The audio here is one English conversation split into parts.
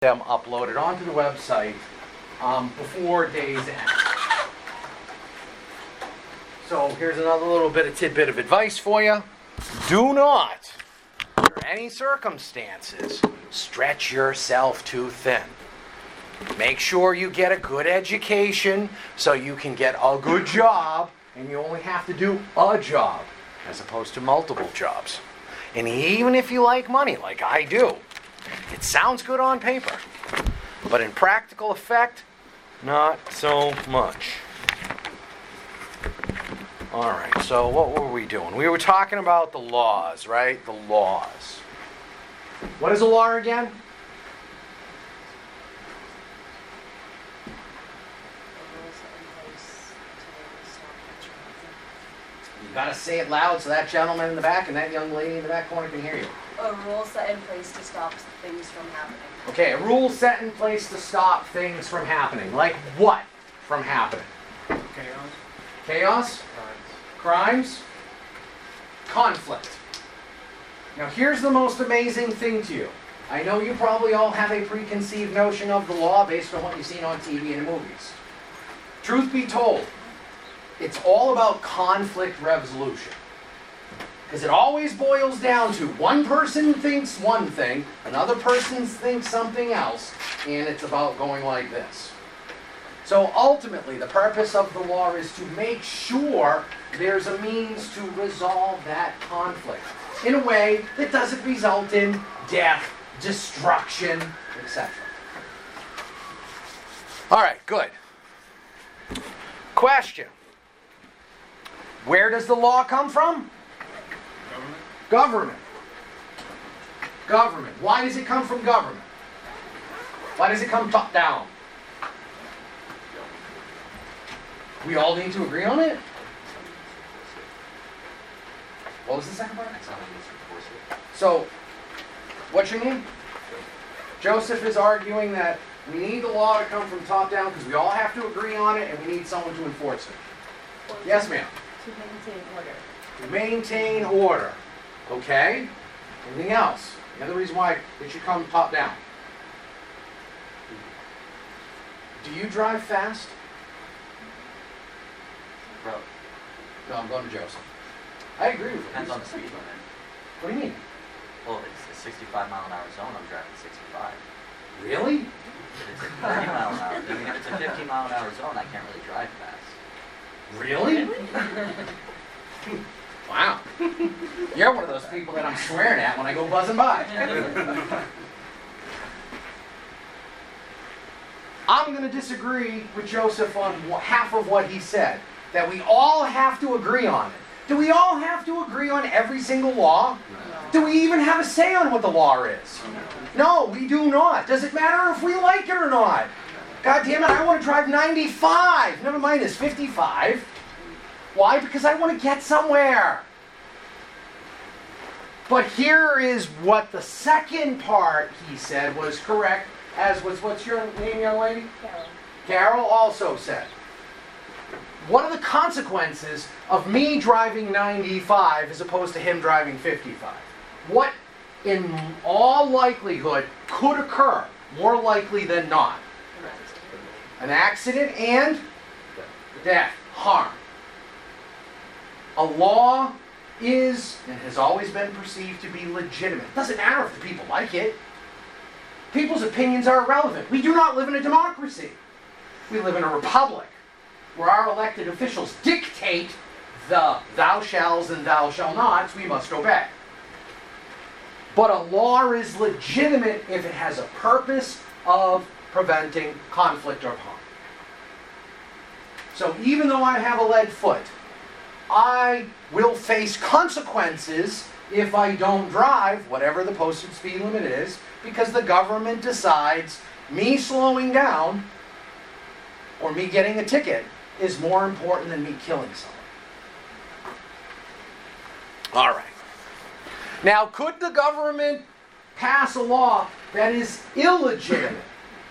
them uploaded onto the website before day's end. So here's another little bit of tidbit of advice for you. Do not, under any circumstances, stretch yourself too thin. Make sure you get a good education so you can get a good job, and you only have to do a job as opposed to multiple jobs. And even if you like money, like I do, it sounds good on paper, but in practical effect, not so much. All right, so what were we doing? We were talking about the laws, right? The laws. What is a law again? You gotta say it loud so that gentleman in the back and that young lady in the back corner can hear you. A rule set in place to stop things from happening. Okay, a rule set in place to stop things from happening. Like what from happening? Chaos. Chaos? Crimes? Conflict. Now here's the most amazing thing to you. I know you probably all have a preconceived notion of the law based on what you've seen on TV and movies. Truth be told, it's all about conflict resolution. Because it always boils down to one person thinks one thing, another person thinks something else, and it's about going like this. So ultimately, the purpose of the law is to make sure there's a means to resolve that conflict in a way that doesn't result in death, destruction, etc. All right, good. Question. Where does the law come from? Government. Government. Why does it come from government? Why does it come top down? We all need to agree on it? What was the second part? So, what's your name? Joseph is arguing that we need the law to come from top down because we all have to agree on it and we need someone to enforce it. Yes, ma'am? To maintain order. To maintain order. Okay? Anything else? The other reason why it should come top down. Do you drive fast? Bro, No, I'm going to Joseph. I agree with you. depends on the speed limit. What do you mean? Well, it's a 65 mile an hour zone, I'm driving 65. Really? If it's a 30 mile an hour, I mean, if it's a 50 mile an hour zone, I can't really drive fast. Really? Wow. You're one of those people that I'm swearing at when I go buzzing by. I'm going to disagree with Joseph on half of what he said. That we all have to agree on it. Do we all have to agree on every single law? No. Do we even have a say on what the law is? No, we do not. Does it matter if we like it or not? God damn it, I want to drive 95. Never mind this 55. Why? Because I want to get somewhere. But here is what the second part he said was correct, as was, what's your name, young lady? Carol. Carol also said. What are the consequences of me driving 95 as opposed to him driving 55? What, in all likelihood, could occur, more likely than not? An accident and death, harm. A law is and has always been perceived to be legitimate. It doesn't matter if the people like it. People's opinions are irrelevant. We do not live in a democracy. We live in a republic where our elected officials dictate the thou shalls and thou shall nots we must obey. But a law is legitimate if it has a purpose of preventing conflict or harm. So even though I have a lead foot, I will face consequences if I don't drive, whatever the posted speed limit is, because the government decides me slowing down or me getting a ticket is more important than me killing someone. All right. Now, could the government pass a law that is illegitimate?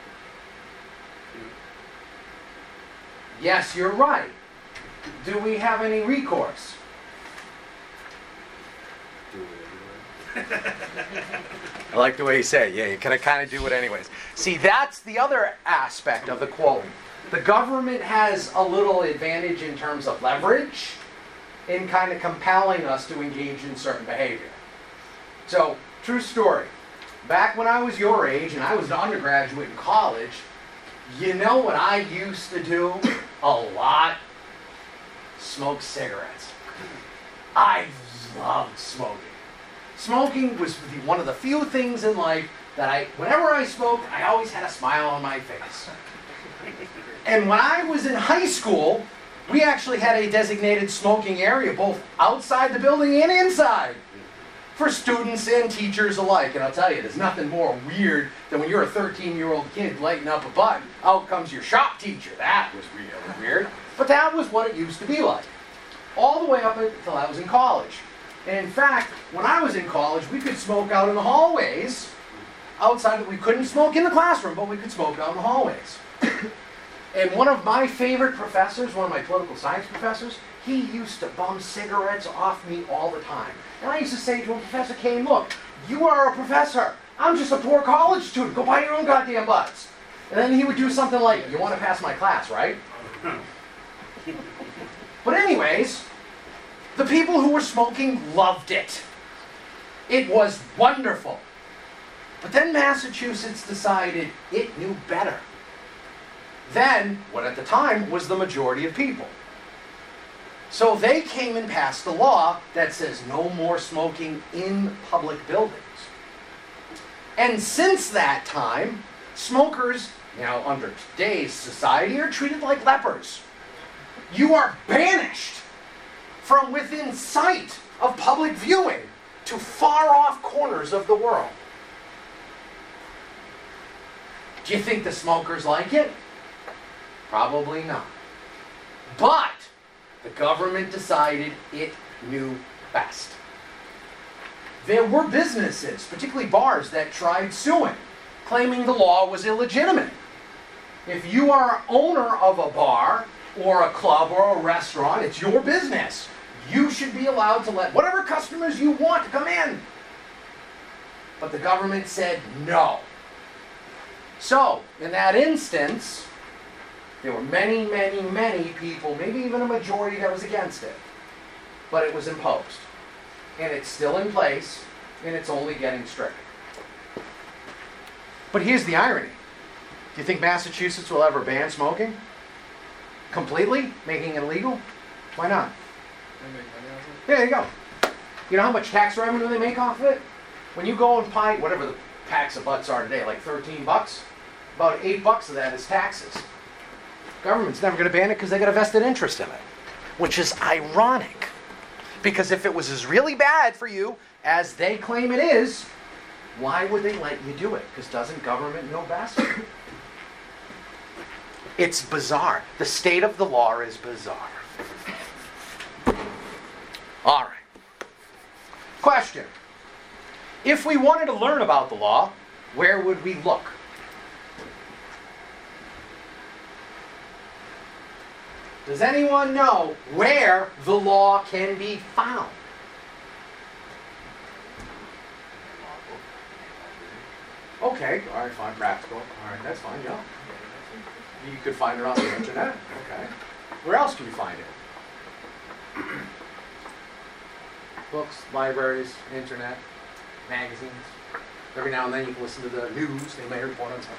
Yes, you're right. Do we have any recourse? I like the way you say it. Yeah, you can kind of do it anyways. See, that's the other aspect of the quote. The government has a little advantage in terms of leverage in kind of compelling us to engage in certain behavior. So, true story. Back when I was your age and I was an undergraduate in college, you know what I used to do a lot? Smoke cigarettes. I loved smoking. Smoking was one of the few things in life that whenever I smoked, I always had a smile on my face. And when I was in high school, we actually had a designated smoking area, both outside the building and inside, for students and teachers alike. And I'll tell you, there's nothing more weird than when you're a 13-year-old kid lighting up a button. Out comes your shop teacher. That was really weird. But that was what it used to be like. All the way up until I was in college. And in fact, when I was in college, we could smoke out in the hallways. Outside, we couldn't smoke in the classroom, but we could smoke out in the hallways. And one of my favorite professors, one of my political science professors, he used to bum cigarettes off me all the time. And I used to say to him, Professor Kane, look, you are a professor. I'm just a poor college student. Go buy your own goddamn butts. And then he would do something like, you want to pass my class, right? But anyways, the people who were smoking loved it. It was wonderful. But then Massachusetts decided it knew better than what at the time was the majority of people. So they came and passed a law that says no more smoking in public buildings. And since that time, smokers, now under today's society, are treated like lepers. You are banished from within sight of public viewing to far-off corners of the world. Do you think the smokers like it? Probably not. But the government decided it knew best. There were businesses, particularly bars, that tried suing, claiming the law was illegitimate. If you are owner of a bar or a club or a restaurant, it's your business. You should be allowed to let whatever customers you want to come in. But the government said no. So, in that instance, there were many, many, many people, maybe even a majority that was against it. But it was imposed. And it's still in place, and it's only getting stricter. But here's the irony. Do you think Massachusetts will ever ban smoking? Completely? Making it illegal? Why not? There you go. You know how much tax revenue they make off of it? When you go and buy whatever the packs of butts are today, like $13, about $8 of that is taxes. Government's never going to ban it because they got a vested interest in it. Which is ironic. Because if it was as really bad for you as they claim it is, why would they let you do it? Because doesn't government know best? It's bizarre. The state of the law is bizarre. All right. Question. If we wanted to learn about the law, where would we look? Does anyone know where the law can be found? Okay, all right, fine, practical. All right, that's fine, yeah. You could find it on the internet. Okay. Where else can you find it? Books, libraries, internet, magazines. Every now and then you can listen to the news. They may report on something.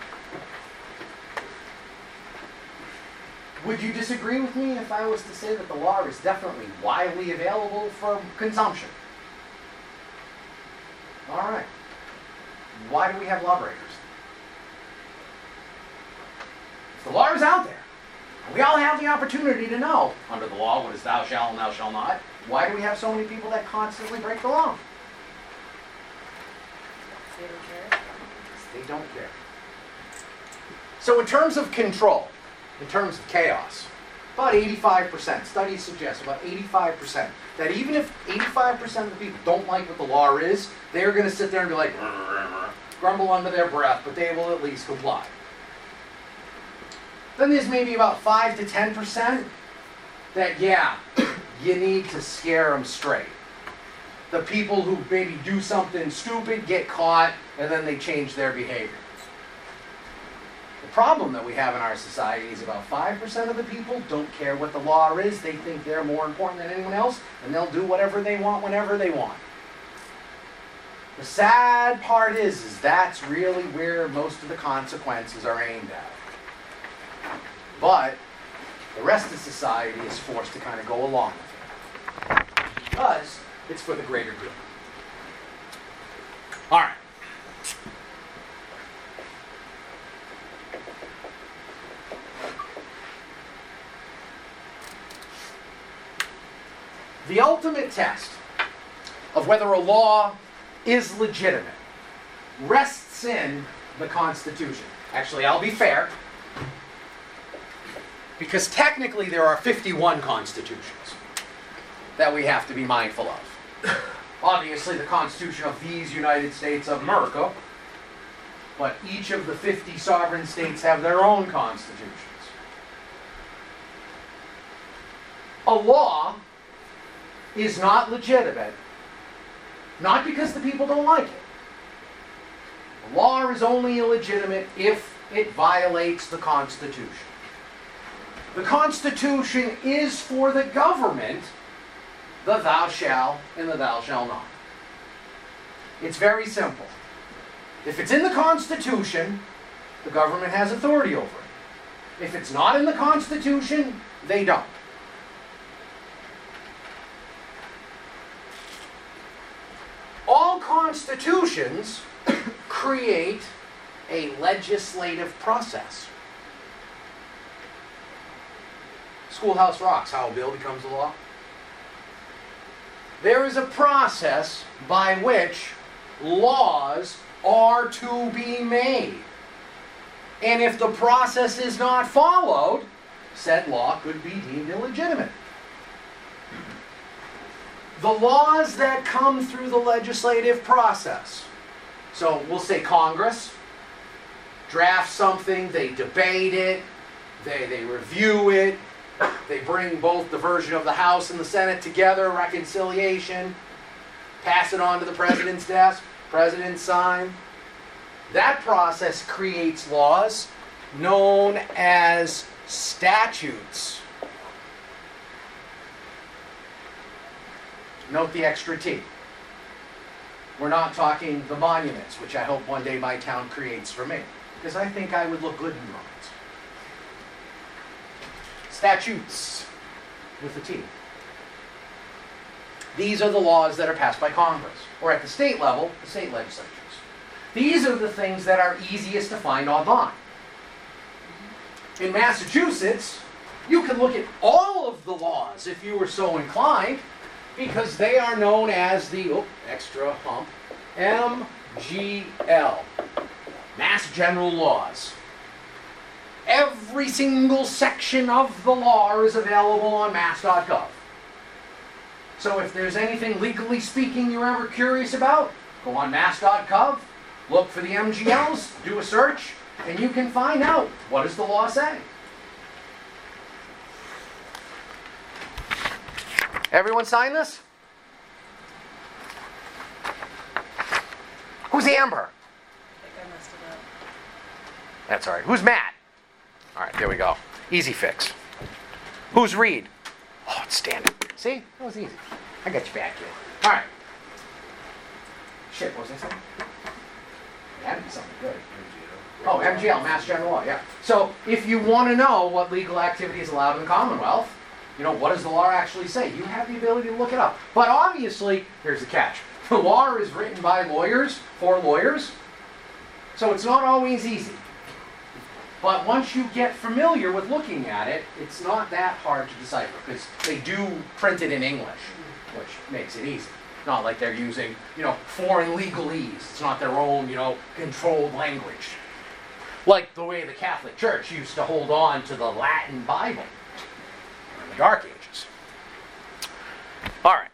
Would you disagree with me if I was to say that the law is definitely widely available for consumption? All right. Why do we have lawbreakers? If the law is out there, and we all have the opportunity to know, under the law, what is thou shalt and thou shalt not, why do we have so many people that constantly break the law? They don't care. They don't care. So in terms of control, in terms of chaos, about 85%, studies suggest about 85%, that even if 85% of the people don't like what the law is, they're going to sit there and be like, grumble under their breath, but they will at least comply. Then there's maybe about 5 to 10% that, yeah, you need to scare them straight. the people who maybe do something stupid get caught and then they change their behavior. The problem that we have in our society is about 5% of the people don't care what the law is. They think they're more important than anyone else, and they'll do whatever they want whenever they want. The sad part is that's really where most of the consequences are aimed at. But the rest of society is forced to kind of go along with it, because it's for the greater good. All right. The ultimate test of whether a law is legitimate rests in the Constitution. Actually, I'll be fair, because technically there are 51 constitutions that we have to be mindful of. Obviously, the Constitution of these United States of America, but each of the 50 sovereign states have their own constitutions. A law is not legitimate, not because the people don't like it. A law is only illegitimate if it violates the Constitution. The Constitution is for the government the thou shalt and the thou shalt not. It's very simple. If it's in the Constitution, the government has authority over it. If it's not in the Constitution, they don't. All constitutions create a legislative process. Schoolhouse Rocks, how a bill becomes a law. There is a process by which laws are to be made. And if the process is not followed, said law could be deemed illegitimate. The laws that come through the legislative process, so we'll say Congress drafts something, they debate it, they review it, they bring both the version of the House and the Senate together, reconciliation, pass it on to the president's desk, president sign. That process creates laws known as statutes. Note the extra T. We're not talking the monuments, which I hope one day my town creates for me, because I think I would look good in monuments. Statutes with a T. These are the laws that are passed by Congress, or at the state level, the state legislatures. These are the things that are easiest to find online. In Massachusetts, you can look at all of the laws if you were so inclined, because they are known as the, extra hump, MGL, Mass General Laws. Every single section of the law is available on mass.gov. So if there's anything legally speaking you're ever curious about, go on mass.gov, look for the MGLs, do a search, and you can find out what does the law say. Everyone sign this? Who's Amber? I think I messed it up. That's all right. Who's Matt? All right, there we go. Easy fix. Who's Reed? Oh, it's standing. See? That was easy. I got you back, kid. All right. Shit, what was I saying? It had to be something good. Oh, MGL, Mass General Law, yeah. So if you want to know what legal activity is allowed in the Commonwealth, you know, what does the law actually say? You have the ability to look it up. But obviously, here's the catch. The law is written by lawyers, for lawyers, so it's not always easy. But once you get familiar with looking at it, it's not that hard to decipher, because they do print it in English, which makes it easy. Not like they're using, you know, foreign legalese. It's not their own, you know, controlled language. Like the way the Catholic Church used to hold on to the Latin Bible in the Dark Ages. All right.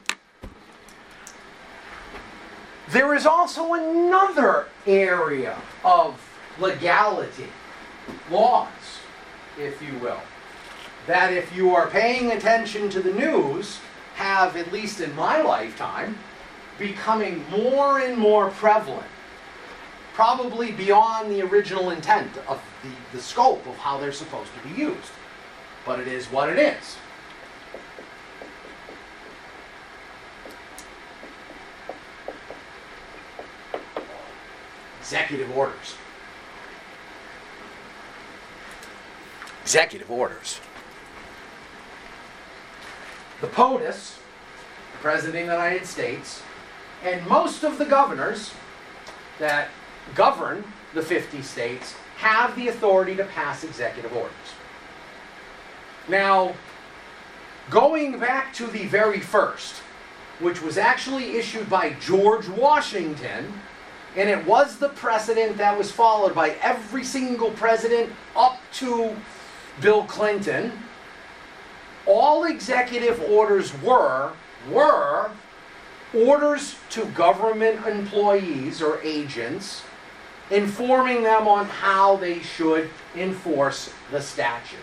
There is also another area of legality, laws, if you will, that if you are paying attention to the news, have, at least in my lifetime, becoming more and more prevalent. Probably beyond the original intent of the scope of how they're supposed to be used. But it is what it is. Executive orders. Executive orders. The POTUS, the President of the United States, and most of the governors that govern the 50 states have the authority to pass executive orders. Now, going back to the very first, which was actually issued by George Washington, and it was the precedent that was followed by every single president up to Bill Clinton, all executive orders were orders to government employees or agents, informing them on how they should enforce the statutes.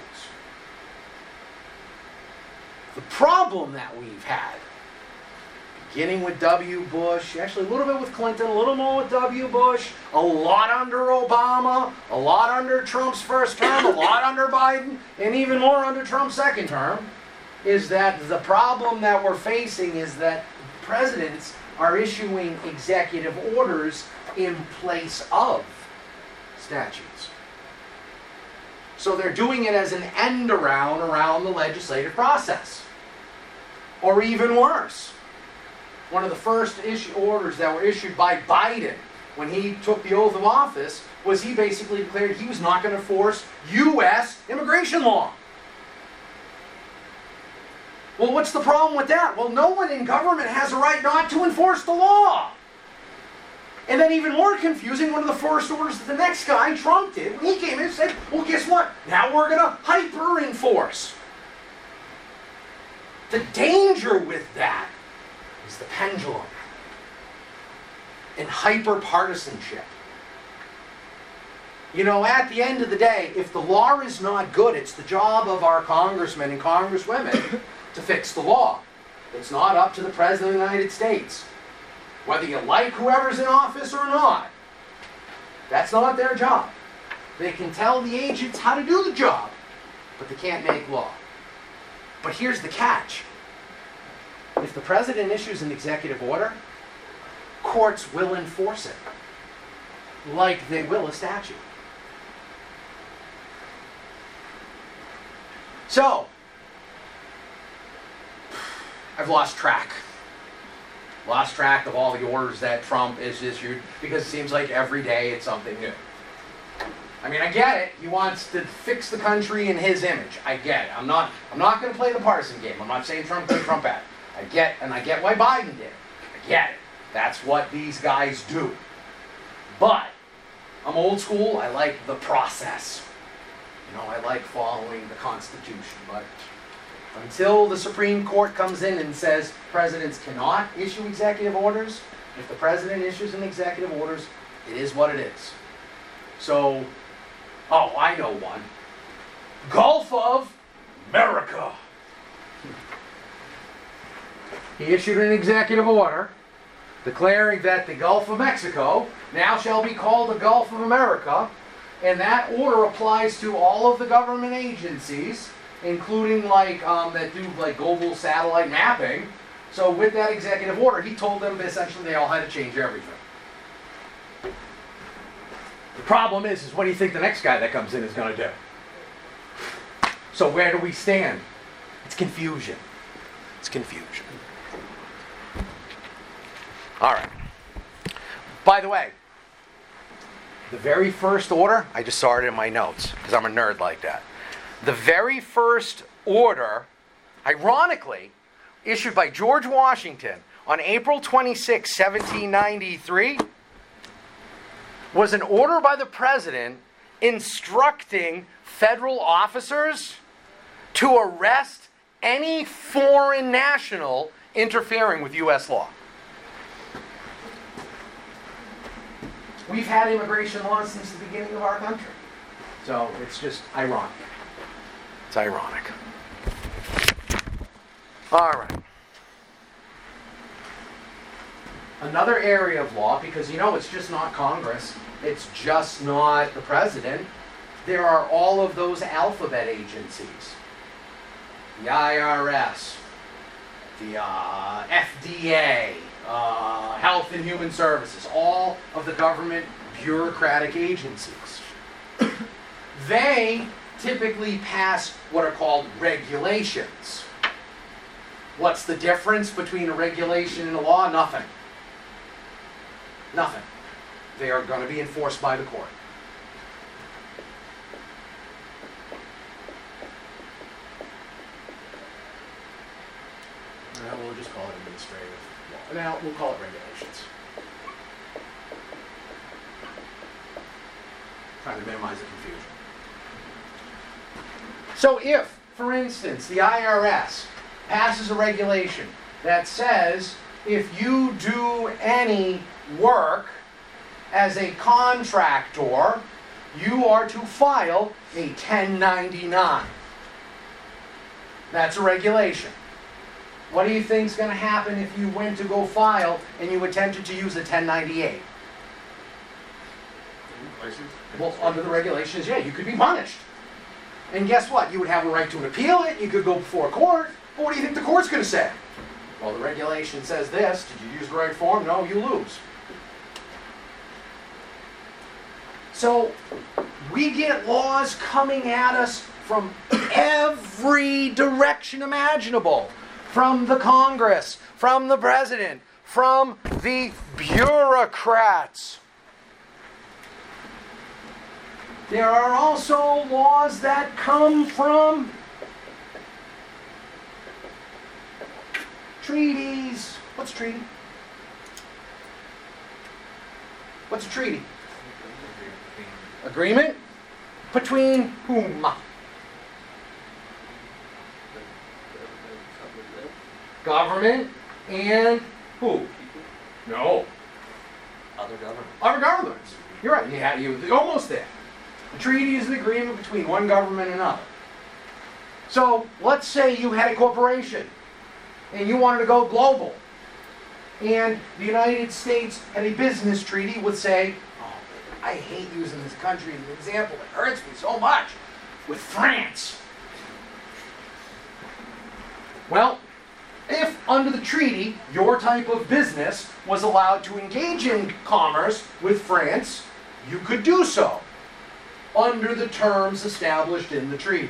The problem that we've had, beginning with W. Bush, actually a little bit with Clinton, a little more with W. Bush, a lot under Obama, a lot under Trump's first term, a lot under Biden, and even more under Trump's second term, is that the problem that we're facing is that presidents are issuing executive orders in place of statutes. So they're doing it as an end around the legislative process. Or even worse, one of the first orders that were issued by Biden when he took the oath of office was he basically declared he was not going to enforce U.S. immigration law. Well, what's the problem with that? Well, no one in government has a right not to enforce the law. And then even more confusing, one of the first orders that the next guy, Trump, did, when he came in and said, well, guess what? Now we're going to hyper-enforce. The danger with that is the pendulum and hyper-partisanship. You know, at the end of the day, if the law is not good, it's the job of our congressmen and congresswomen to fix the law. It's not up to the President of the United States. Whether you like whoever's in office or not, that's not their job. They can tell the agents how to do the job, but they can't make law. But here's the catch. If the President issues an executive order, courts will enforce it, like they will a statute. So, I've lost track. Lost track of all the orders that Trump has issued because it seems like every day it's something new. I mean, I get it. He wants to fix the country in his image. I get it. I'm not going to play the partisan game. I'm not saying Trump good, Trump bad. I get why Biden did it. I get it. That's what these guys do. But I'm old school. I like the process. You know, I like following the Constitution. But until the Supreme Court comes in and says presidents cannot issue executive orders, if the president issues an executive orders, it is what it is. So, I know one. Gulf of America. He issued an executive order declaring that the Gulf of Mexico now shall be called the Gulf of America, and that order applies to all of the government agencies, including that do global satellite mapping. So with that executive order, he told them essentially they all had to change everything. The problem is what do you think the next guy that comes in is going to do? So where do we stand? It's confusion. It's confusion. All right. By the way, the very first order, I just saw it in my notes because I'm a nerd like that. The very first order, ironically, issued by George Washington on April 26, 1793, was an order by the president instructing federal officers to arrest any foreign national interfering with U.S. law. We've had immigration laws since the beginning of our country. So it's just ironic. It's ironic. All right. Another area of law, because it's just not Congress, it's just not the president. There are all of those alphabet agencies. The IRS, the FDA, Health and Human Services, all of the government bureaucratic agencies. They typically pass what are called regulations. What's the difference between a regulation and a law? Nothing. Nothing. They are going to be enforced by the court. We'll just call it administrative law. Now, we'll call it regulations. Trying to minimize the confusion. So if, for instance, the IRS passes a regulation that says if you do any work as a contractor, you are to file a 1099. That's a regulation. What do you think is going to happen if you went to go file and you attempted to use a 1098? Well, under the regulations, yeah, you could be punished. And guess what? You would have a right to appeal it. You could go before court. But what do you think the court's going to say? Well, the regulation says this. Did you use the right form? No, you lose. So we get laws coming at us from every direction imaginable. From the Congress, from the president, from the bureaucrats. There are also laws that come from treaties. What's a treaty? What's a treaty? Agreement? Between whom? Government and who? No. Other government. Other governments. You're right. You're almost there. A treaty is an agreement between one government and another. So let's say you had a corporation and you wanted to go global. And the United States had a business treaty with, say, I hate using this country as an example. It hurts me so much. With France. Well, if under the treaty your type of business was allowed to engage in commerce with France, you could do so under the terms established in the treaty.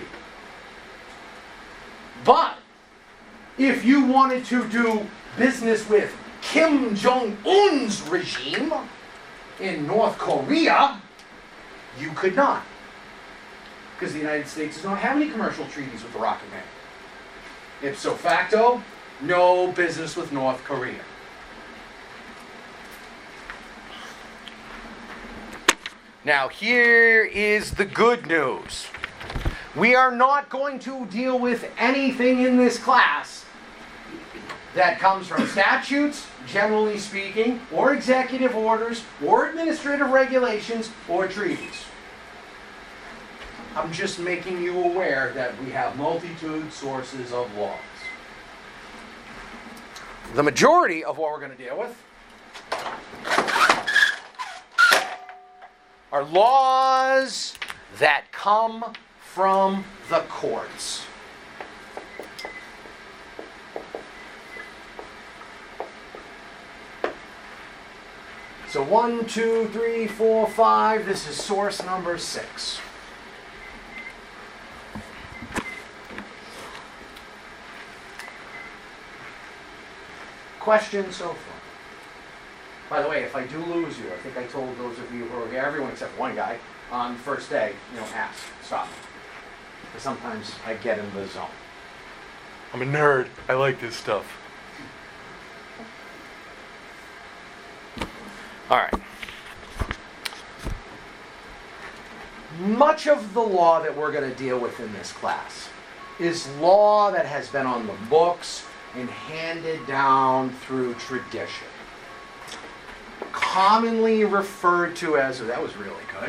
But if you wanted to do business with Kim Jong-un's regime in North Korea, you could not. Because the United States does not have any commercial treaties with the Rocket Man. Ipso facto, no business with North Korea. Now, here is the good news. We are not going to deal with anything in this class that comes from statutes, generally speaking, or executive orders, or administrative regulations, or treaties. I'm just making you aware that we have multitude sources of laws. The majority of what we're going to deal with are laws that come from the courts. So 1, 2, 3, 4, 5. This is source number 6. Questions so far? By the way, if I do lose you, I think I told those of you who are here, everyone except one guy, on the first day, ask, stop me. Because sometimes I get in the zone. I'm a nerd. I like this stuff. All right. Much of the law that we're going to deal with in this class is law that has been on the books and handed down through tradition. Commonly referred to as, that was really good,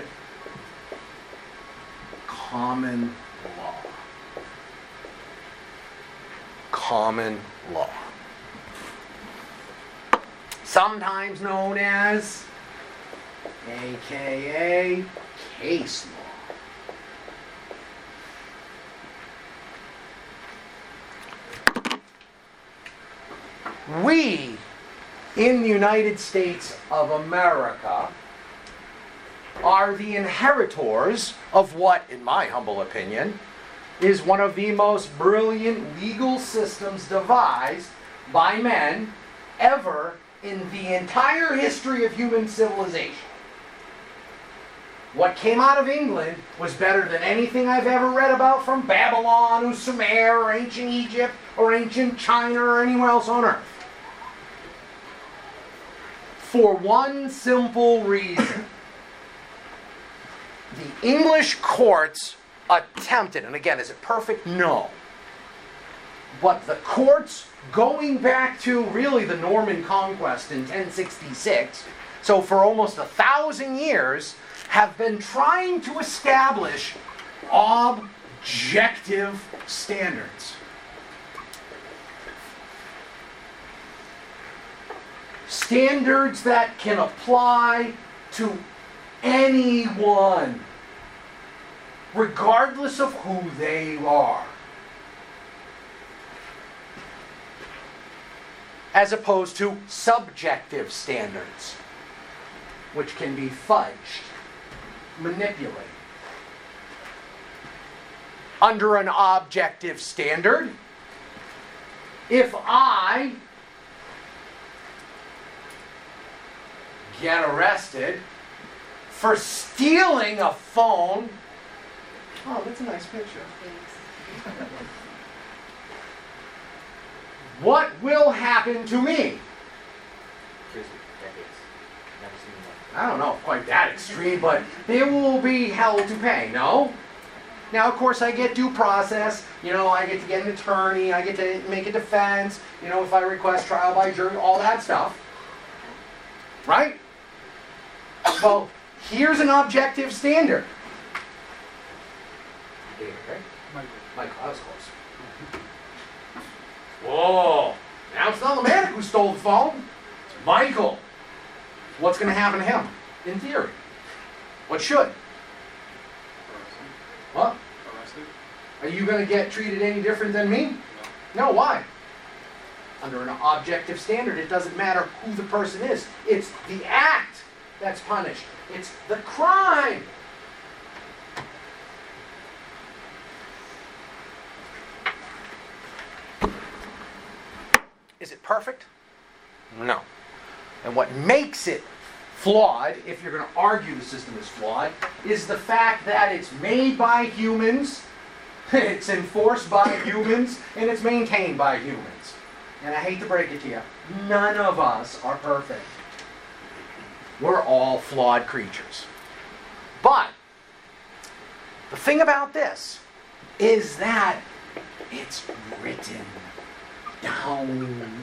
common law. Common law. sometimes known as, aka case law. We, in the United States of America, are the inheritors of what, in my humble opinion, is one of the most brilliant legal systems devised by men ever in the entire history of human civilization. What came out of England was better than anything I've ever read about from Babylon or Sumer or ancient Egypt or ancient China or anywhere else on earth. For one simple reason. The English courts attempted, and again, is it perfect? No. But the courts, going back to really the Norman conquest in 1066, so for almost 1,000 years, have been trying to establish objective standards. Standards that can apply to anyone, regardless of who they are. As opposed to subjective standards, which can be fudged, manipulated. Under an objective standard, if I get arrested for stealing a phone. Oh, that's a nice picture. What will happen to me? Prison, decades. Never seen one. I don't know if quite that extreme, but there will be hell to pay, no? Now, of course, I get due process. You know, I get to get an attorney. I get to make a defense. You know, if I request trial by jury, all that stuff. Right? Well, here's an objective standard. David, right? Michael, I was close. Whoa! Now it's not the man who stole the phone. It's Michael. What's going to happen to him? In theory. What should? What? Arrested? Are you going to get treated any different than me? No, why? Under an objective standard, it doesn't matter who the person is. It's the act that's punished. It's the crime. Is it perfect? No. And what makes it flawed, if you're going to argue the system is flawed, is the fact that it's made by humans, it's enforced by humans, and it's maintained by humans. And I hate to break it to you, none of us are perfect. We're all flawed creatures. But the thing about this is that it's written down.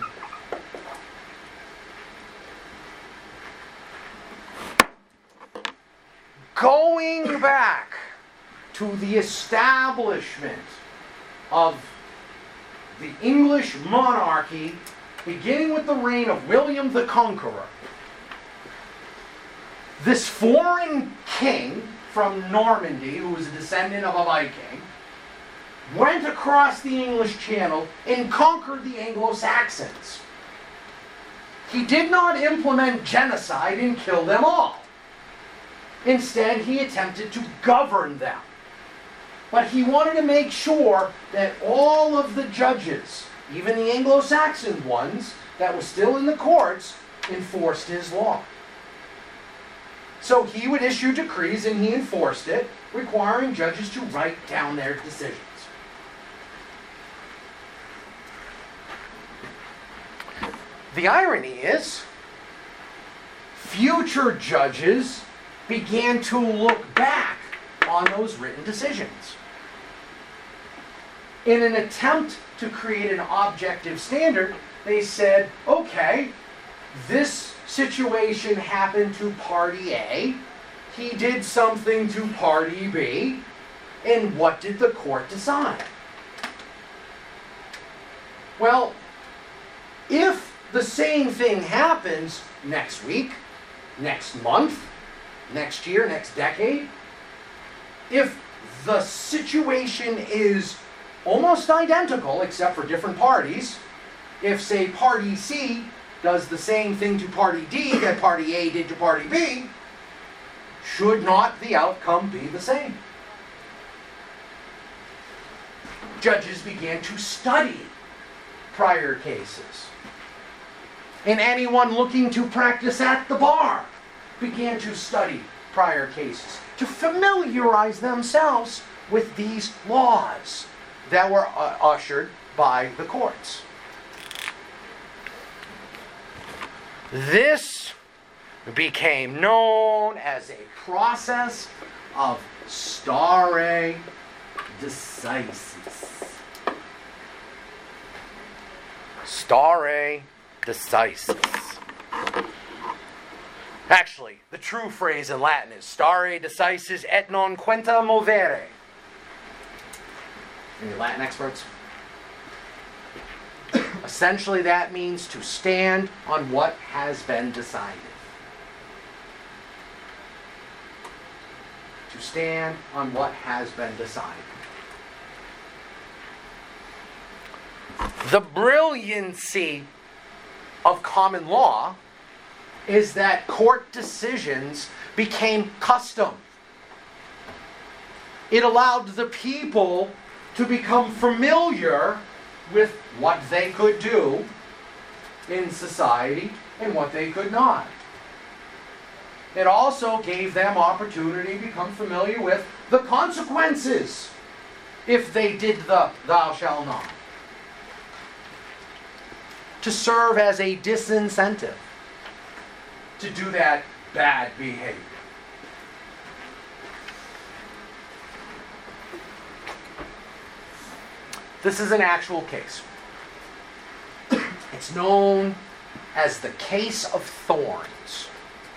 Going back to the establishment of the English monarchy, beginning with the reign of William the Conqueror, this foreign king from Normandy, who was a descendant of a Viking, went across the English Channel and conquered the Anglo-Saxons. He did not implement genocide and kill them all. Instead, he attempted to govern them. But he wanted to make sure that all of the judges, even the Anglo-Saxon ones that were still in the courts, enforced his law. So he would issue decrees, and he enforced it, requiring judges to write down their decisions. The irony is, future judges began to look back on those written decisions. In an attempt to create an objective standard, they said, okay, this situation happened to party A, he did something to party B, and what did the court decide? Well, if the same thing happens next week, next month, next year, next decade, if the situation is almost identical except for different parties, if, say, Party C does the same thing to Party D that Party A did to Party B, should not the outcome be the same? Judges began to study prior cases. And anyone looking to practice at the bar began to study prior cases to familiarize themselves with these laws that were ushered by the courts. This became known as a process of stare decisis. Stare decisis. Actually, the true phrase in Latin is stare decisis et non quenta movere. Any Latin experts? Essentially, that means to stand on what has been decided. To stand on what has been decided. The brilliancy of common law is that court decisions became custom. It allowed the people to become familiar with what they could do in society and what they could not. It also gave them opportunity to become familiar with the consequences if they did the thou shalt not. To serve as a disincentive to do that bad behavior. This is an actual case. It's known as the case of thorns.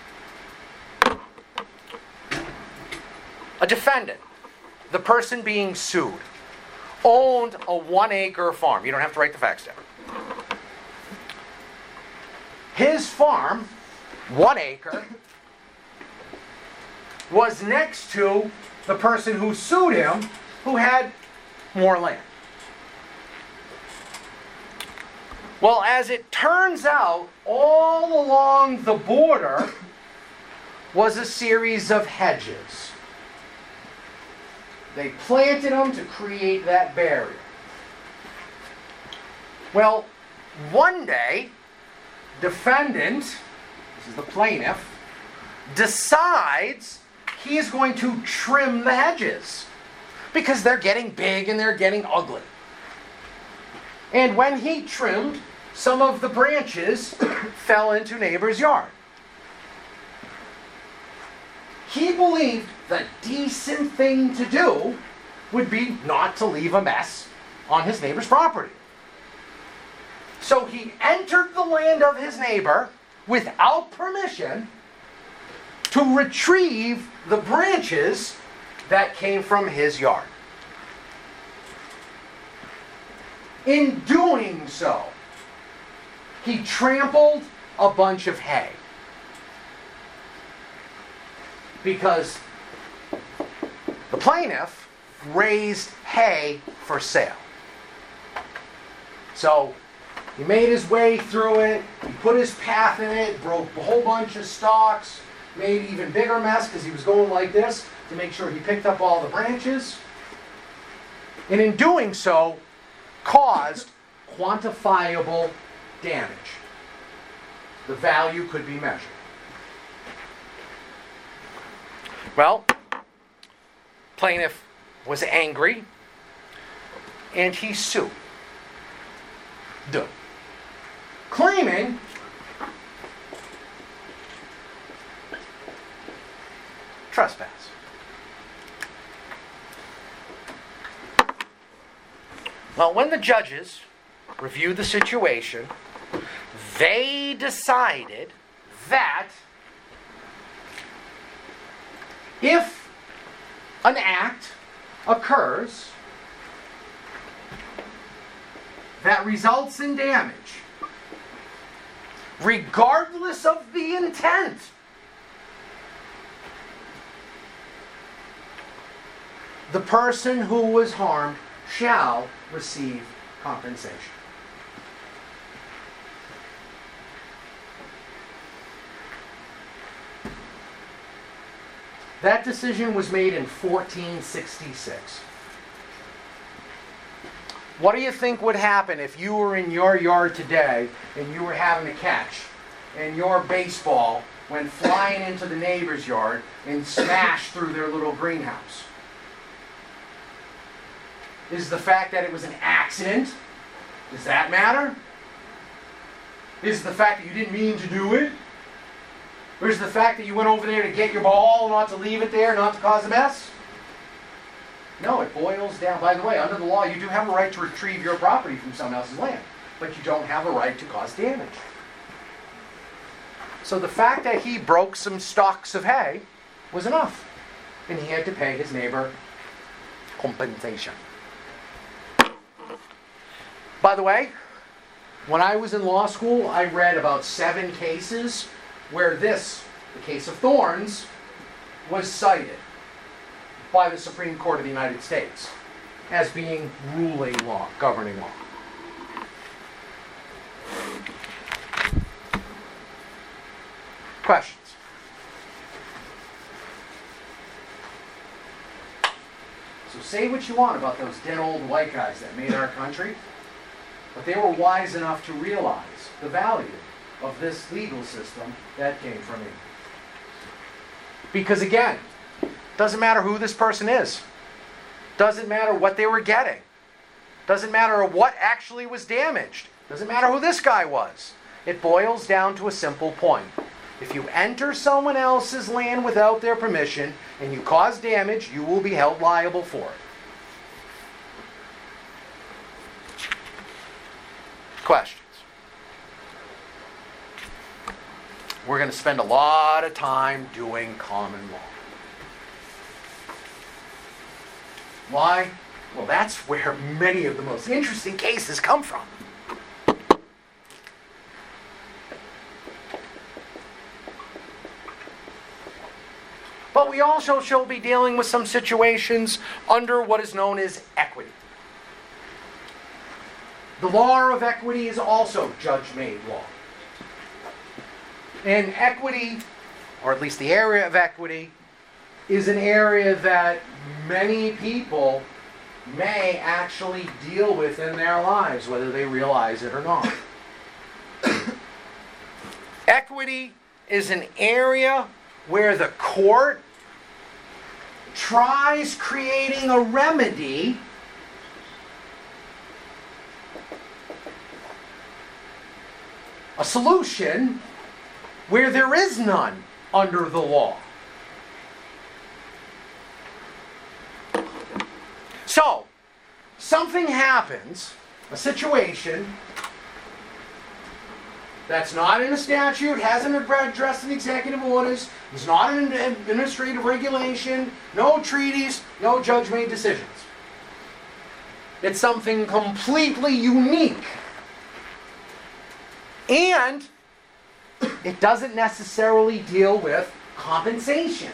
A defendant, the person being sued, owned a 1-acre farm. You don't have to write the facts down. His farm, 1 acre, was next to the person who sued him, who had more land. Well, as it turns out, all along the border was a series of hedges. They planted them to create that barrier. Well, one day, defendant, this is the plaintiff, decides he's going to trim the hedges because they're getting big and they're getting ugly. And when he trimmed, some of the branches fell into neighbor's yard. He believed the decent thing to do would be not to leave a mess on his neighbor's property. So he entered the land of his neighbor without permission to retrieve the branches that came from his yard. In doing so, he trampled a bunch of hay. Because the plaintiff raised hay for sale. So he made his way through it, he put his path in it, broke a whole bunch of stalks, made an even bigger mess because he was going like this to make sure he picked up all the branches. And in doing so, caused quantifiable damage. The value could be measured. Well, plaintiff was angry and he sued. Claiming trespass. Well, when the judges reviewed the situation, they decided that if an act occurs that results in damage, regardless of the intent. The person who was harmed shall receive compensation. That decision was made in 1466. What do you think would happen if you were in your yard today and you were having a catch and your baseball went flying into the neighbor's yard and smashed through their little greenhouse? Is the fact that it was an accident, does that matter? Is the fact that you didn't mean to do it? Or is the fact that you went over there to get your ball, not to leave it there, not to cause a mess? No, it boils down. By the way, under the law, you do have a right to retrieve your property from someone else's land, but you don't have a right to cause damage. So the fact that he broke some stalks of hay was enough, and he had to pay his neighbor compensation. By the way, when I was in law school, I read about 7 cases where this, the case of Thorns, was cited by the Supreme Court of the United States as being ruling law, governing law. Questions? So say what you want about those dead old white guys that made our country, but they were wise enough to realize the value of this legal system that came from England. Because again, doesn't matter who this person is. Doesn't matter what they were getting. Doesn't matter what actually was damaged. Doesn't matter who this guy was. It boils down to a simple point. If you enter someone else's land without their permission and you cause damage, you will be held liable for it. Questions? We're going to spend a lot of time doing common law. Why? Well, that's where many of the most interesting cases come from. But we also shall be dealing with some situations under what is known as equity. The law of equity is also judge-made law. And equity, or at least the area of equity, is an area that many people may actually deal with in their lives, whether they realize it or not. Equity is an area where the court tries creating a remedy a solution where there is none under the law. So, something happens, a situation that's not in a statute, hasn't been addressed in executive orders, is not an administrative regulation, no treaties, no judge-made decisions. It's something completely unique. And it doesn't necessarily deal with compensation.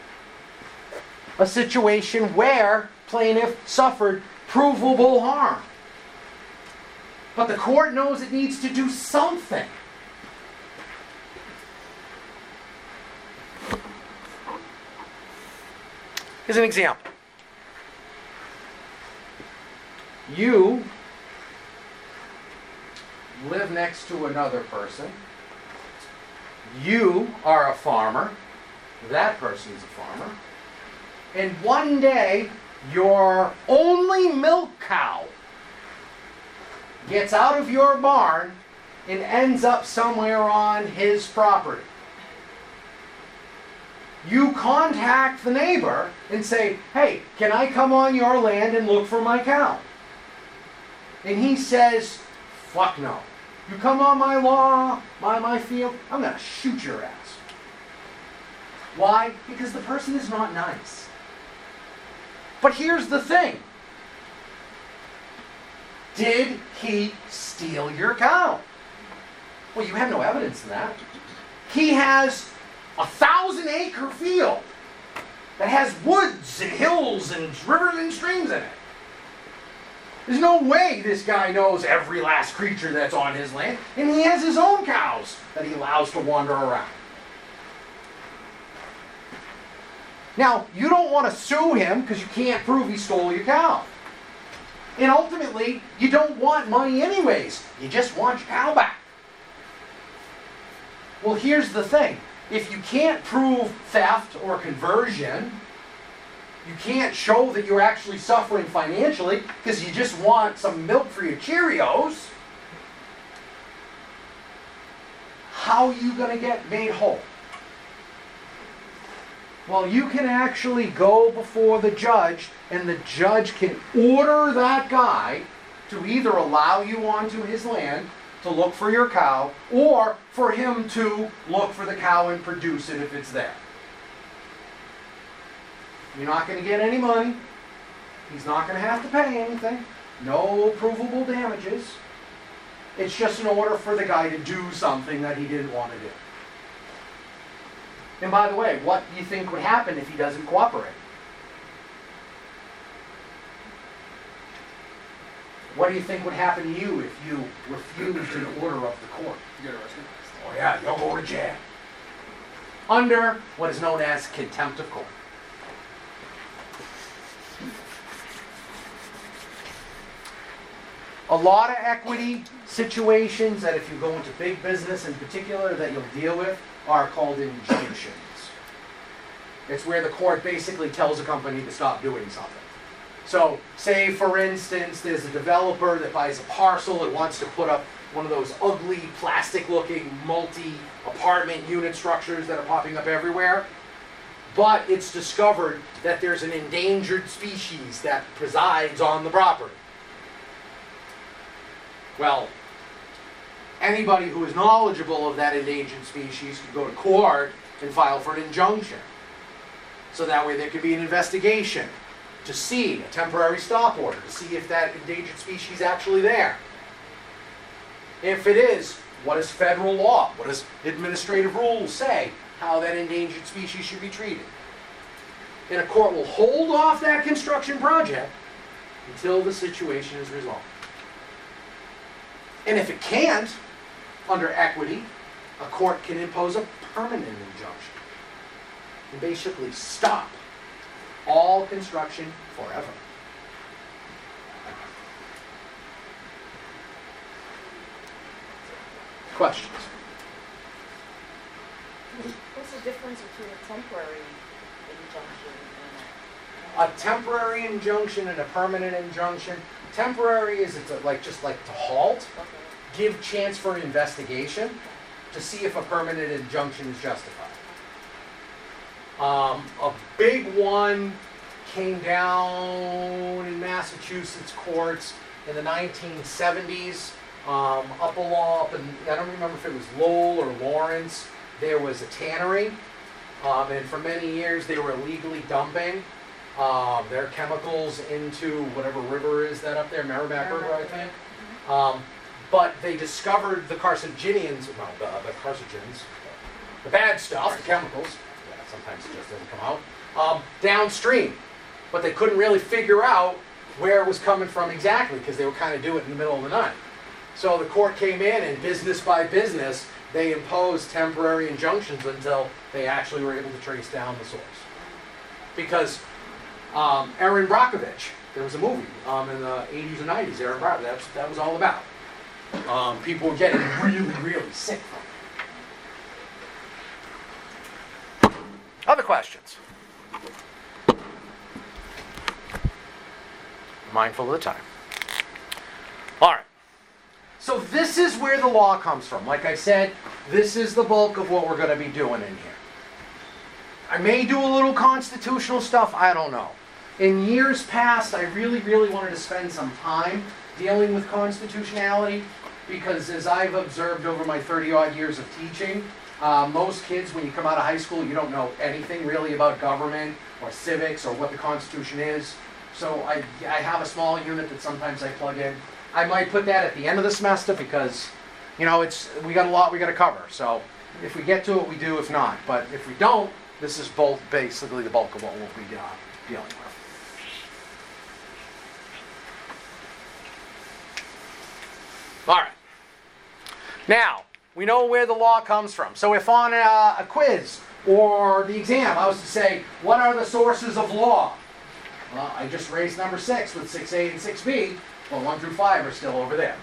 A situation where plaintiff suffered provable harm. But the court knows it needs to do something. Here's an example. You live next to another person. You are a farmer. That person's a farmer. And one day, your only milk cow gets out of your barn and ends up somewhere on his property. You contact the neighbor and say, hey, can I come on your land and look for my cow? And he says, fuck no. You come on my lawn, my field, I'm going to shoot your ass. Why? Because the person is not nice. But here's the thing. Did he steal your cow? Well, you have no evidence of that. He has a 1,000-acre field that has woods and hills and rivers and streams in it. There's no way this guy knows every last creature that's on his land, and he has his own cows that he allows to wander around. Now, you don't want to sue him because you can't prove he stole your cow. And ultimately, you don't want money anyways. You just want your cow back. Well, here's the thing. If you can't prove theft or conversion, you can't show that you're actually suffering financially because you just want some milk for your Cheerios, how are you going to get made whole? Well, you can actually go before the judge, and the judge can order that guy to either allow you onto his land to look for your cow, or for him to look for the cow and produce it if it's there. You're not going to get any money. He's not going to have to pay anything. No provable damages. It's just an order for the guy to do something that he didn't want to do. And by the way, what do you think would happen if he doesn't cooperate? What do you think would happen to you if you refused an order of the court? You get arrested. Oh yeah, you'll go to jail. Under what is known as contempt of court. A lot of equity situations that if you go into big business in particular that you'll deal with are called injunctions. It's where the court basically tells a company to stop doing something. So, say for instance, there's a developer that buys a parcel and wants to put up one of those ugly, plastic-looking, multi-apartment unit structures that are popping up everywhere. But it's discovered that there's an endangered species that presides on the property. Well, anybody who is knowledgeable of that endangered species can go to court and file for an injunction. So that way there could be an investigation to see, a temporary stop order, to see if that endangered species is actually there. If it is, what does federal law, what does administrative rules say how that endangered species should be treated? And a court will hold off that construction project until the situation is resolved. And if it can't, under equity, a court can impose a permanent injunction and basically stop all construction forever. Questions? What's the difference between a temporary injunction A temporary injunction and a permanent injunction. Temporary is just like to halt, and give chance for an investigation to see if a permanent injunction is justified. A big one came down in Massachusetts courts in the 1970s. Up and I don't remember if it was Lowell or Lawrence. There was a tannery, and for many years they were illegally dumping their chemicals into whatever river is that up there, Merrimack River, I think. But they discovered the carcinogens, the bad stuff, the chemicals. Yeah, sometimes it just doesn't come out. Downstream, but they couldn't really figure out where it was coming from exactly because they were kind of doing it in the middle of the night. So the court came in and business by business, they imposed temporary injunctions until they actually were able to trace down the source. Because Erin Brockovich, there was a movie in the 80s and 90s, Erin Brockovich, that was all about. People were getting really, really sick from it. Other questions? Mindful of the time. All right. So this is where the law comes from. Like I said, this is the bulk of what we're going to be doing in here. I may do a little constitutional stuff, I don't know. In years past, I really, really wanted to spend some time dealing with constitutionality because as I've observed over my 30-odd years of teaching, most kids, when you come out of high school, you don't know anything really about government or civics or what the Constitution is. So I have a small unit that sometimes I plug in. I might put that at the end of the semester because you know, we got a lot we got to cover. So if we get to it, we do. If not, but if we don't, this is basically the bulk of what we'll be dealing with. All right. Now, we know where the law comes from. So if on a quiz or the exam I was to say, what are the sources of law? Well, I just raised number 6 with 6A and 6B, but 1 through 5 are still over there.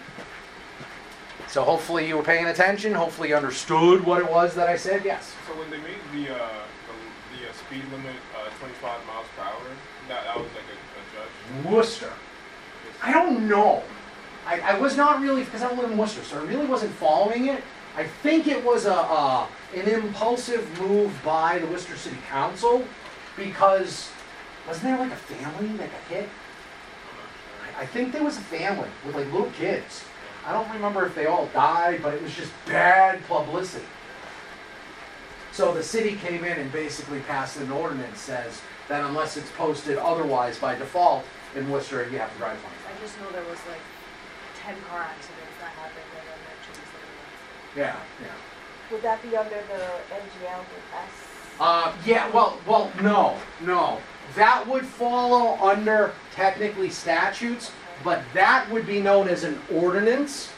So hopefully you were paying attention. Hopefully you understood what it was that I said. Yes? So when they made the speed limit 25 miles per hour, that was like a judge? Worcester. I don't know. I was not really, because I don't live in Worcester, so I really wasn't following it. I think it was an impulsive move by the Worcester City Council, because wasn't there like a family that got hit? I think there was a family with like little kids. I don't remember if they all died, but it was just bad publicity. So the city came in and basically passed an ordinance that says that unless it's posted otherwise by default in Worcester, you have to drive 25. I just know there was like 10 car accidents that happened and then mentioned something. Yeah. Would that be under the NGL with S? Yeah, well, no. That would follow under technically statutes, but that would be known as an ordinance.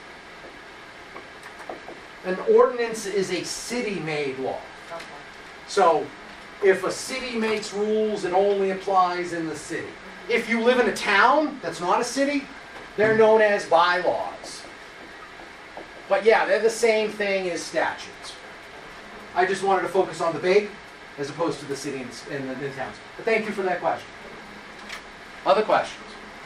An ordinance is a city-made law. Okay. So, if a city makes rules, it only applies in the city. If you live in a town that's not a city, they're known as bylaws. But yeah, they're the same thing as statutes. I just wanted to focus on the big as opposed to the city and the towns. But thank you for that question. Other questions?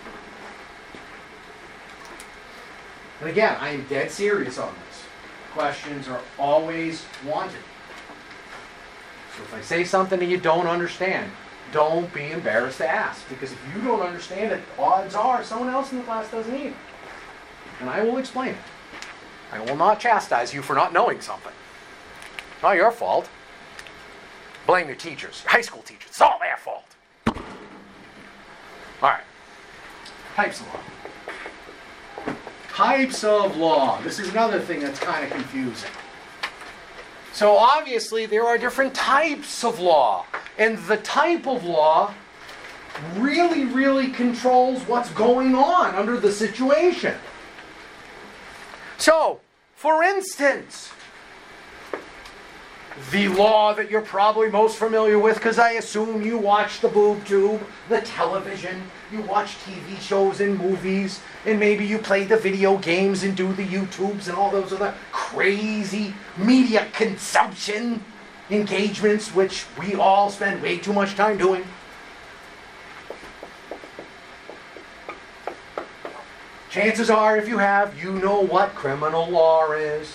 And again, I am dead serious on this. Questions are always wanted. So if I say something that you don't understand, don't be embarrassed to ask. Because if you don't understand it, odds are someone else in the class doesn't either. And I will explain it. I will not chastise you for not knowing something. Not your fault. Blame your teachers, high school teachers. It's all their fault. All right. Types of law. Types of law. This is another thing that's kind of confusing. So obviously there are different types of law. And the type of law really, really controls what's going on under the situation. So, for instance, the law that you're probably most familiar with, because I assume you watch the boob tube, the television, you watch TV shows and movies, and maybe you play the video games and do the YouTubes and all those other crazy media consumption engagements, which we all spend way too much time doing. Chances are, if you have, you know what criminal law is.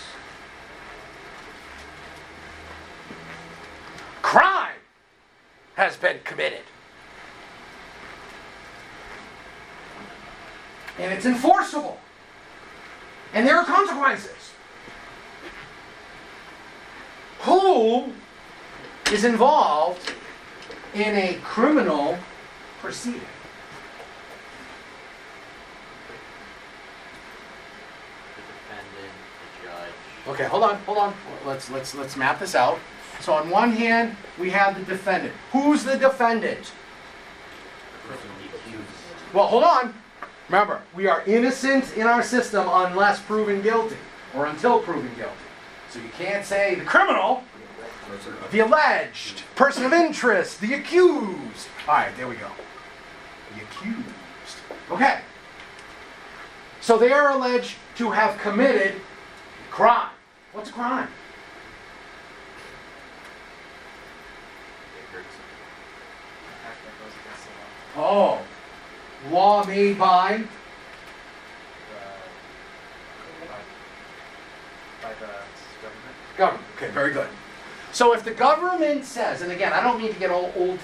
Crime has been committed. And it's enforceable. And there are consequences. Who is involved in a criminal proceeding? The defendant, the judge. Okay, hold on. Let's map this out. So on one hand, we have the defendant. Who's the defendant? The person accused. Well, hold on. Remember, we are innocent in our system unless proven guilty, or until proven guilty. So you can't say the criminal, the alleged, person of interest, the accused. All right, there we go. The accused. Okay. So they are alleged to have committed a crime. What's a crime? Oh, law made by the government. Okay, very good. So if the government says, and again, I don't mean to get Old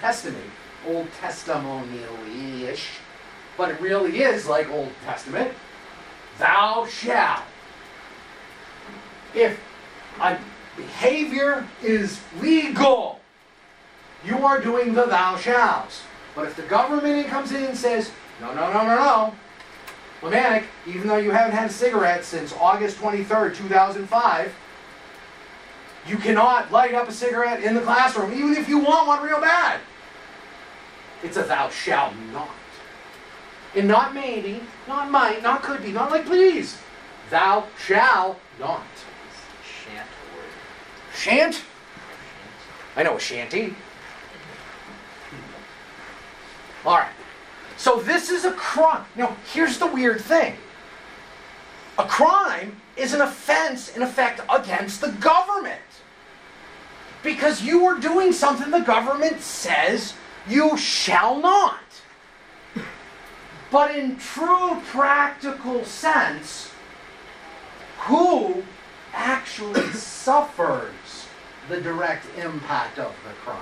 Testimony-ish, but it really is like Old Testament. Thou shalt. If a behavior is legal, you are doing the thou shalls. But if the government comes in and says, no, Lemanic, even though you haven't had a cigarette since August 23rd, 2005, you cannot light up a cigarette in the classroom, even if you want one real bad. It's a thou shalt not. And not maybe, not might, not could be, not like please. Thou shalt not. Shan't word. Shan't? I know a shanty. All right. So this is a crime. Now, here's the weird thing. A crime is an offense, in effect, against the government. Because you are doing something the government says you shall not. But in true practical sense, who actually suffers the direct impact of the crime?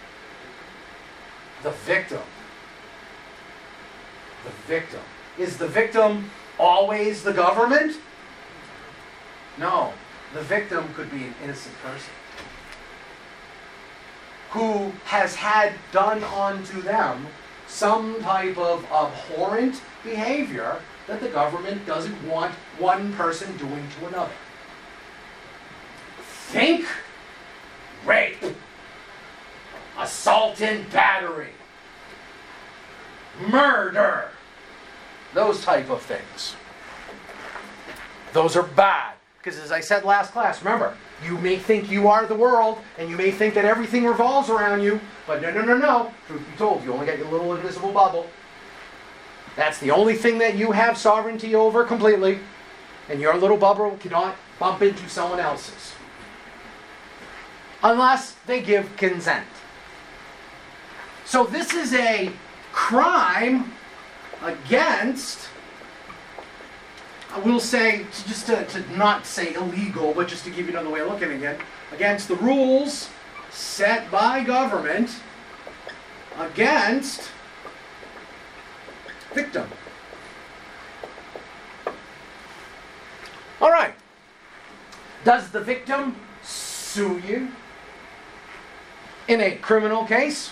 The victim. The victim. Is the victim always the government? No. The victim could be an innocent person who has had done unto them some type of abhorrent behavior that the government doesn't want one person doing to another. Think rape, assault and battery, murder, those type of things. Those are bad. Because as I said last class, remember, you may think you are the world, and you may think that everything revolves around you, but no. Truth be told, you only got your little invisible bubble. That's the only thing that you have sovereignty over completely, and your little bubble cannot bump into someone else's. Unless they give consent. So this is a crime against, I will say, just to not say illegal, but just to give you another way of looking at it, against the rules set by government against victim. All right. Does the victim sue you in a criminal case?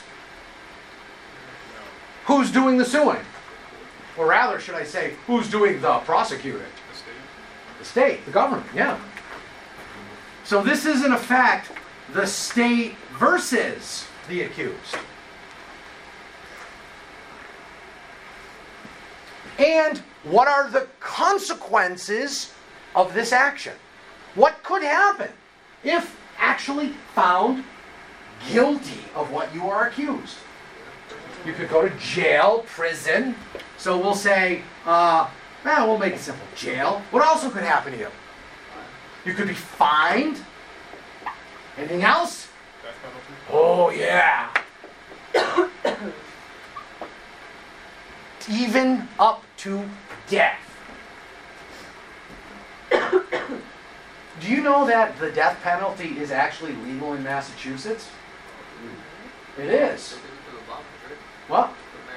Who's doing the suing? Or rather, should I say, who's doing the prosecuting? The state. The state, the government, yeah. So this is, in effect, the state versus the accused. And what are the consequences of this action? What could happen if actually found guilty of what you are accused? You could go to jail, prison. So we'll say, we'll make it simple. Jail. What also could happen to you? You could be fined. Anything else? Death penalty. Oh, yeah. Even up to death. Do you know that the death penalty is actually legal in Massachusetts? It is. What?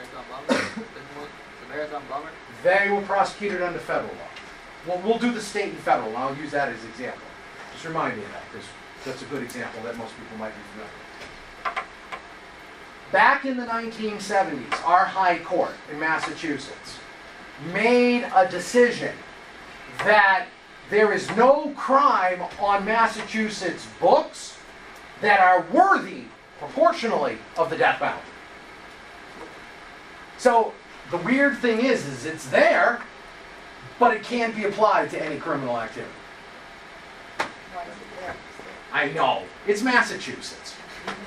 The marathon bomber? They were prosecuted under federal law. Well, we'll do the state and federal, and I'll use that as an example. Just remind me of that, because that's a good example that most people might be familiar with. Back in the 1970s, our high court in Massachusetts made a decision that there is no crime on Massachusetts books that are worthy, proportionally, of the death penalty. So the weird thing is it's there, but it can't be applied to any criminal activity. Why is it there? I know. It's Massachusetts.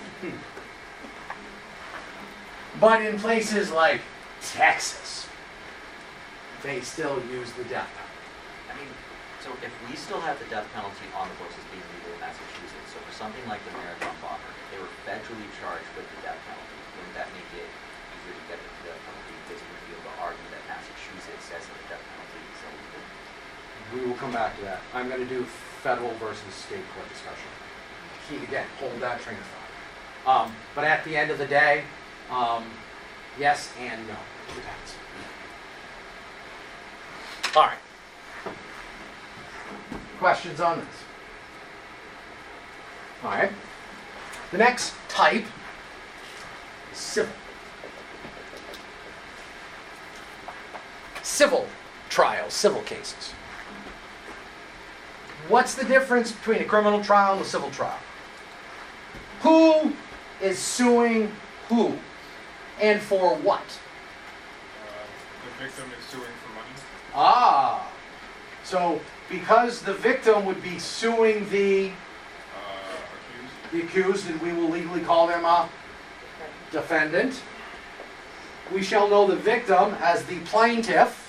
But in places like Texas, they still use the death penalty. I mean, so if we still have the death penalty on the books as being legal in Massachusetts, so for something like the marathon bomber, if they were federally charged with the death penalty, wouldn't that make it easier to get the death penalty because you would be able to argue that Massachusetts says that the death penalty is illegal? We will come back to that. I'm going to do federal versus state court discussion. Again, hold that train of thought. But at the end of the day, yes and no. It depends. All right. Questions on this? All right. The next type is civil. Civil trials, civil cases. What's the difference between a criminal trial and a civil trial? Who is suing who? And for what? The victim is suing for money. Ah. So because the victim would be suing the accused, and we will legally call them a defendant, we shall know the victim as the plaintiff,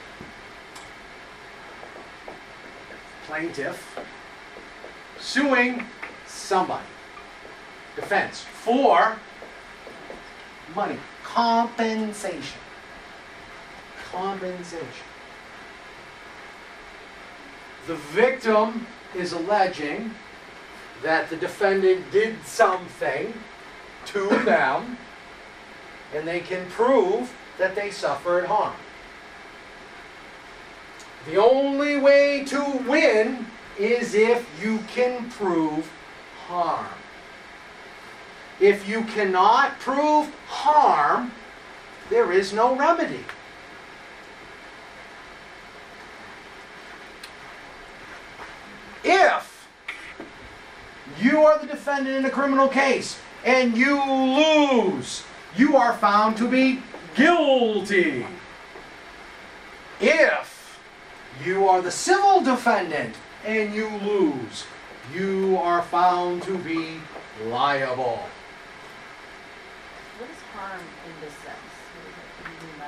suing somebody, defense, for money, compensation. The victim is alleging that the defendant did something to them, and they can prove that they suffered harm. The only way to win is if you can prove harm. If you cannot prove harm, there is no remedy. If you are the defendant in a criminal case and you lose, you are found to be guilty. If you are the civil defendant and you lose, you are found to be liable. What is harm in this sense? What do you mean by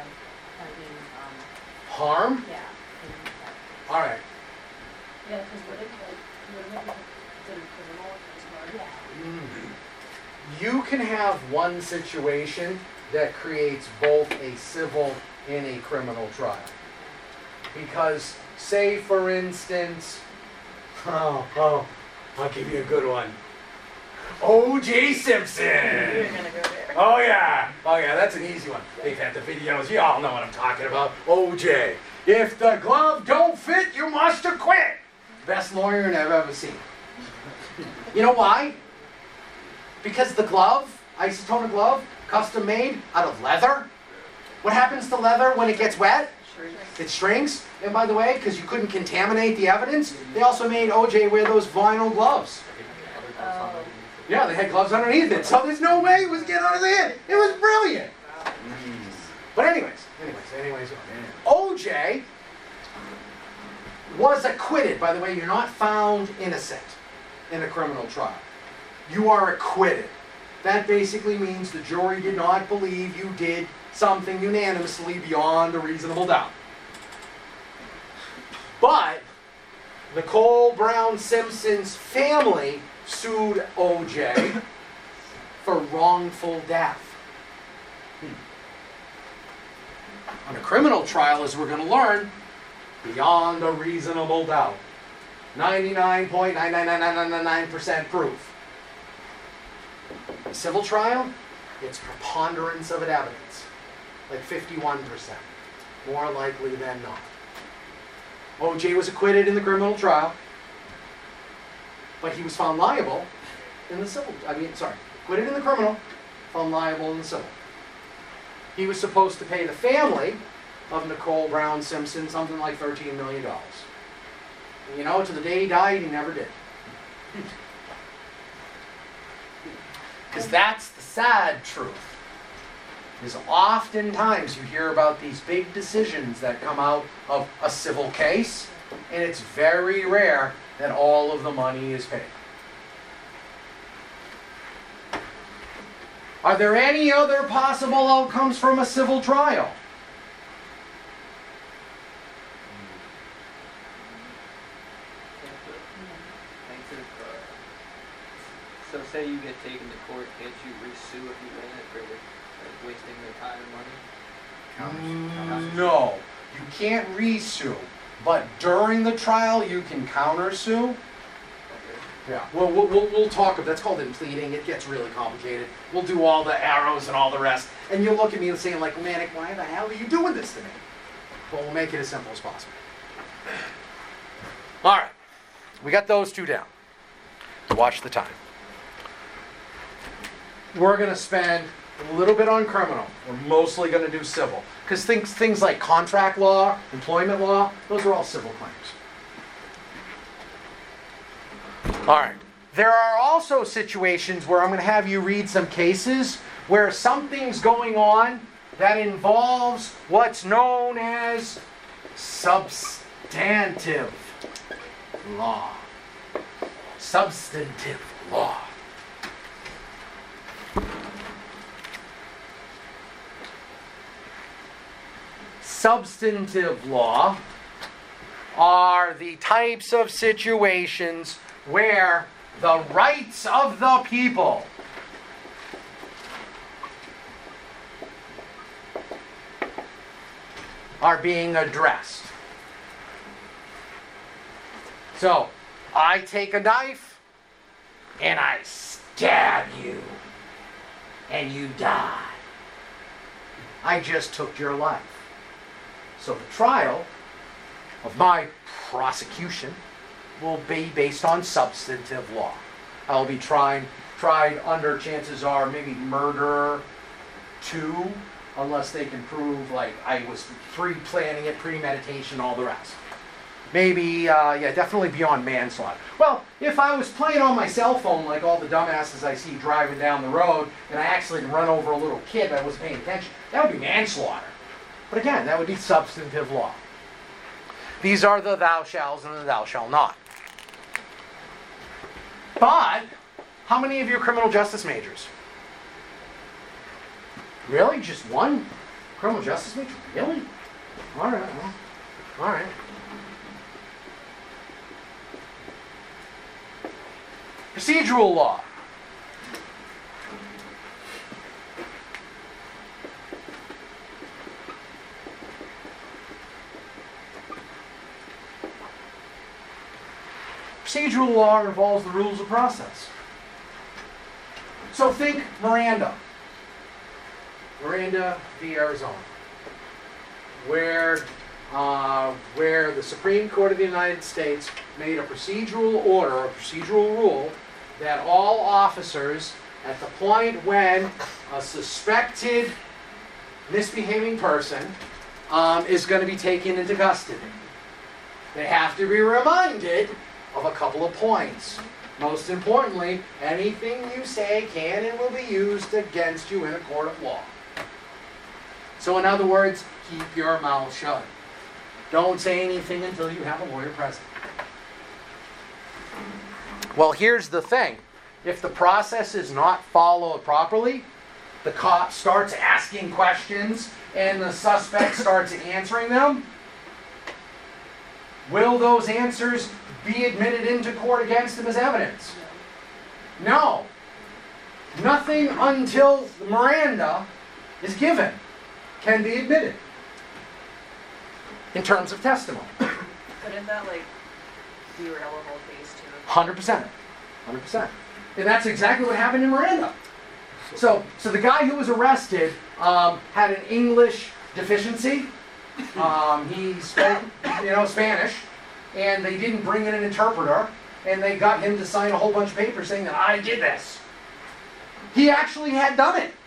Harm? yeah. All right. Yeah, because what if the criminal is hard? Yeah. You can have one situation that creates both a civil and a criminal trial. Because, say for instance, I'll give you a good one. O.J. Simpson. You're gonna go there. Oh yeah, that's an easy one. They've had the videos, you all know what I'm talking about. O.J. If the glove don't fit, you must acquit. Best lawyer I've ever seen. You know why? Because the glove, isotonic glove, custom made out of leather. What happens to leather when it gets wet? It shrinks. And by the way, because you couldn't contaminate the evidence, they also made O.J. wear those vinyl gloves. Yeah, they had gloves underneath it, so there's no way it was getting under there. It was brilliant. But anyways, O.J. was acquitted. By the way, you're not found innocent in a criminal trial. You are acquitted. That basically means the jury did not believe you did something unanimously beyond a reasonable doubt. But Nicole Brown Simpson's family sued O.J. for wrongful death. On a criminal trial, as we're going to learn, beyond a reasonable doubt. 99.99999% proof. A civil trial, it's preponderance of evidence. Like 51%. More likely than not. O.J. was acquitted in the criminal trial, but he was found liable in the civil. Acquitted in the criminal, found liable in the civil. He was supposed to pay the family of Nicole Brown Simpson something like $13 million. And you know, to the day he died, he never did. Because that's the sad truth. Is oftentimes you hear about these big decisions that come out of a civil case, and it's very rare that all of the money is paid. Are there any other possible outcomes from a civil trial? So say you get taken to court, can't you re-sue if you win it for wasting their time and money? No, you can't re-sue, but during the trial you can counter-sue. Yeah, we'll talk about that's called impleading. It gets really complicated. We'll do all the arrows and all the rest, and you'll look at me and saying like, Manic, why the hell are you doing this to me? But we'll make it as simple as possible. All right, we got those two down. Watch the time. We're going to spend a little bit on criminal. We're mostly going to do civil. Because things like contract law, employment law, those are all civil claims. All right. There are also situations where I'm going to have you read some cases where something's going on that involves what's known as substantive law. Substantive law. Substantive law are the types of situations where the rights of the people are being addressed. So, I take a knife and I stab you and you die. I just took your life. So the trial of my prosecution will be based on substantive law. I'll be tried under, chances are, maybe murder 2, unless they can prove like I was pre-planning it, premeditation, all the rest. Maybe, definitely beyond manslaughter. Well, if I was playing on my cell phone like all the dumbasses I see driving down the road, and I actually run over a little kid that wasn't paying attention, that would be manslaughter. But again, that would be substantive law. These are the thou shalls and the thou shall not. But, how many of you are criminal justice majors? Really? Just one criminal justice major? Really? All right. Well, all right. Procedural law. Procedural law involves the rules of process. So think Miranda. Miranda v. Arizona. Where the Supreme Court of the United States made a procedural order, a procedural rule, that all officers, at the point when a suspected misbehaving person is going to be taken into custody, they have to be reminded of a couple of points. Most importantly, anything you say can and will be used against you in a court of law. So in other words, keep your mouth shut. Don't say anything until you have a lawyer present. Well, here's the thing. If the process is not followed properly, the cop starts asking questions and the suspect starts answering them, will those answers be admitted into court against him as evidence? No. Nothing until Miranda is given can be admitted in terms of testimony. Couldn't that derail the whole case too? 100%. 100%. And that's exactly what happened in Miranda. So the guy who was arrested had an English deficiency. He spoke, Spanish, and they didn't bring in an interpreter, and they got him to sign a whole bunch of papers saying that I did this. He actually had done it.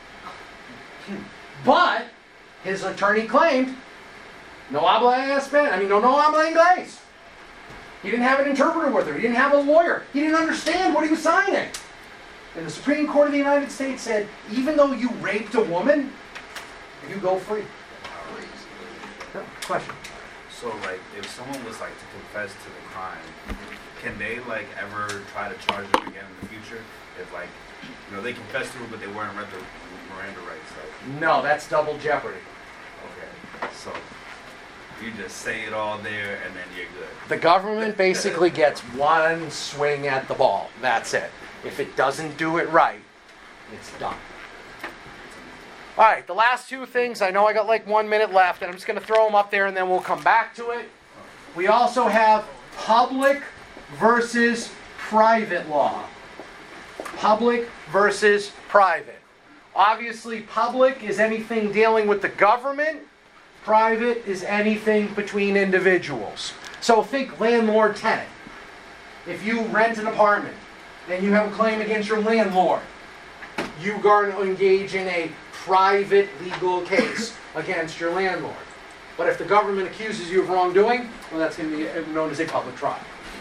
But his attorney claimed, no habla inglés. He didn't have an interpreter with him. He didn't have a lawyer. He didn't understand what he was signing. And the Supreme Court of the United States said, even though you raped a woman, you go free. Question. So, if someone was, to confess to the crime, can they, ever try to charge them again in the future? If, they confessed to it, but they weren't read the Miranda rights, No, that's double jeopardy. Okay. So, you just say it all there, and then you're good. The government basically gets one swing at the ball. That's it. If it doesn't do it right, it's done. All right, the last two things, I know I got 1 minute left, and I'm just going to throw them up there, and then we'll come back to it. We also have public versus private law. Public versus private. Obviously, public is anything dealing with the government. Private is anything between individuals. So think landlord-tenant. If you rent an apartment and you have a claim against your landlord, you are going to engage in a private legal case against your landlord. But if the government accuses you of wrongdoing, well, that's going to be known as a public trial.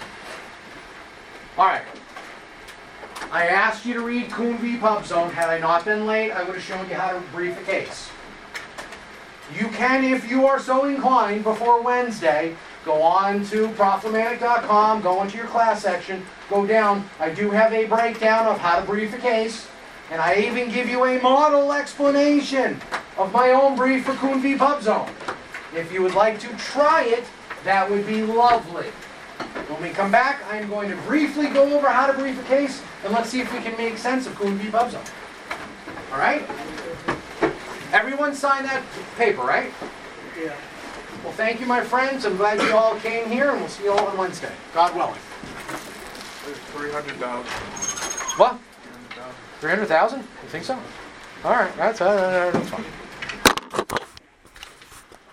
All right. I asked you to read Kuhn v. Pub Zone. Had I not been late, I would have shown you how to brief a case. You can, if you are so inclined, before Wednesday, go on to Proflimatic.com, go into your class section, go down. I do have a breakdown of how to brief a case, and I even give you a model explanation of my own brief for Kuhn v. Pub Zone. If you would like to try it, that would be lovely. When we come back, I'm going to briefly go over how to brief a case, and let's see if we can make sense of Kuhn v. Pub Zone. All right? Everyone signed that paper, right? Yeah. Well, thank you, my friends. I'm glad you all came here, and we'll see you all on Wednesday. God willing. There's $300,000. What? 300,000? You think so? All right, that's fine.